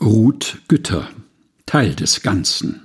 Ruth Gütter, Teil des Ganzen.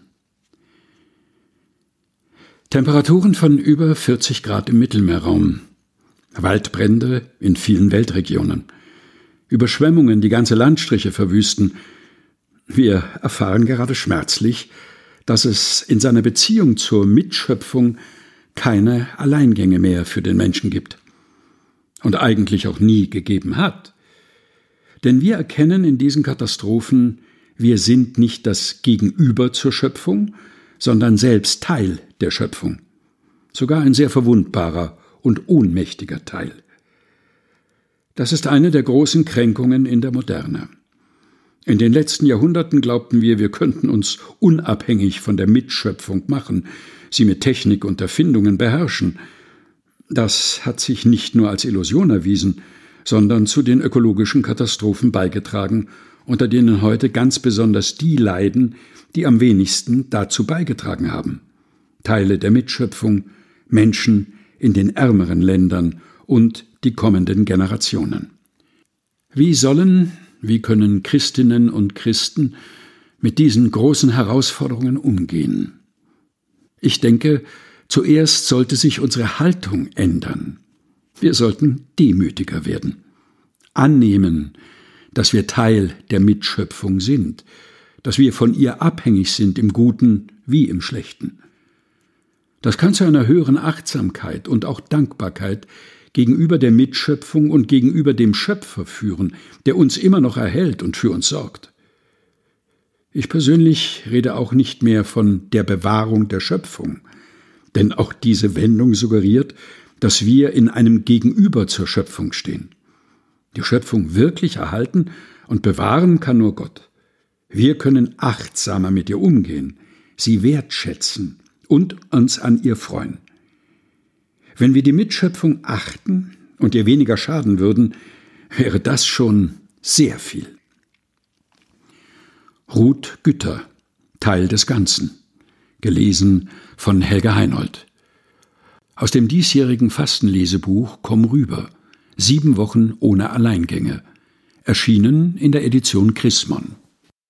Temperaturen von über 40 Grad im Mittelmeerraum, Waldbrände in vielen Weltregionen, Überschwemmungen, die ganze Landstriche verwüsten. Wir erfahren gerade schmerzlich, dass es in seiner Beziehung zur Mitschöpfung keine Alleingänge mehr für den Menschen gibt und eigentlich auch nie gegeben hat. Denn wir erkennen in diesen Katastrophen, wir sind nicht das Gegenüber zur Schöpfung, sondern selbst Teil der Schöpfung. Sogar ein sehr verwundbarer und ohnmächtiger Teil. Das ist eine der großen Kränkungen in der Moderne. In den letzten Jahrhunderten glaubten wir könnten uns unabhängig von der Mitschöpfung machen, sie mit Technik und Erfindungen beherrschen. Das hat sich nicht nur als Illusion erwiesen, sondern zu den ökologischen Katastrophen beigetragen, unter denen heute ganz besonders die leiden, die am wenigsten dazu beigetragen haben. Teile der Mitschöpfung, Menschen in den ärmeren Ländern und die kommenden Generationen. Wie können Christinnen und Christen mit diesen großen Herausforderungen umgehen? Ich denke, zuerst sollte sich unsere Haltung ändern. Wir sollten demütiger werden, annehmen, dass wir Teil der Mitschöpfung sind, dass wir von ihr abhängig sind im Guten wie im Schlechten. Das kann zu einer höheren Achtsamkeit und auch Dankbarkeit gegenüber der Mitschöpfung und gegenüber dem Schöpfer führen, der uns immer noch erhält und für uns sorgt. Ich persönlich rede auch nicht mehr von der Bewahrung der Schöpfung, denn auch diese Wendung suggeriert, dass wir in einem Gegenüber zur Schöpfung stehen. Die Schöpfung wirklich erhalten und bewahren kann nur Gott. Wir können achtsamer mit ihr umgehen, sie wertschätzen und uns an ihr freuen. Wenn wir die Mitschöpfung achten und ihr weniger schaden würden, wäre das schon sehr viel. Ruth Gütter, Teil des Ganzen. Gelesen von Helga Heinold. Aus dem diesjährigen Fastenlesebuch Komm rüber. 7 Wochen ohne Alleingänge. Erschienen in der Edition Chrismon.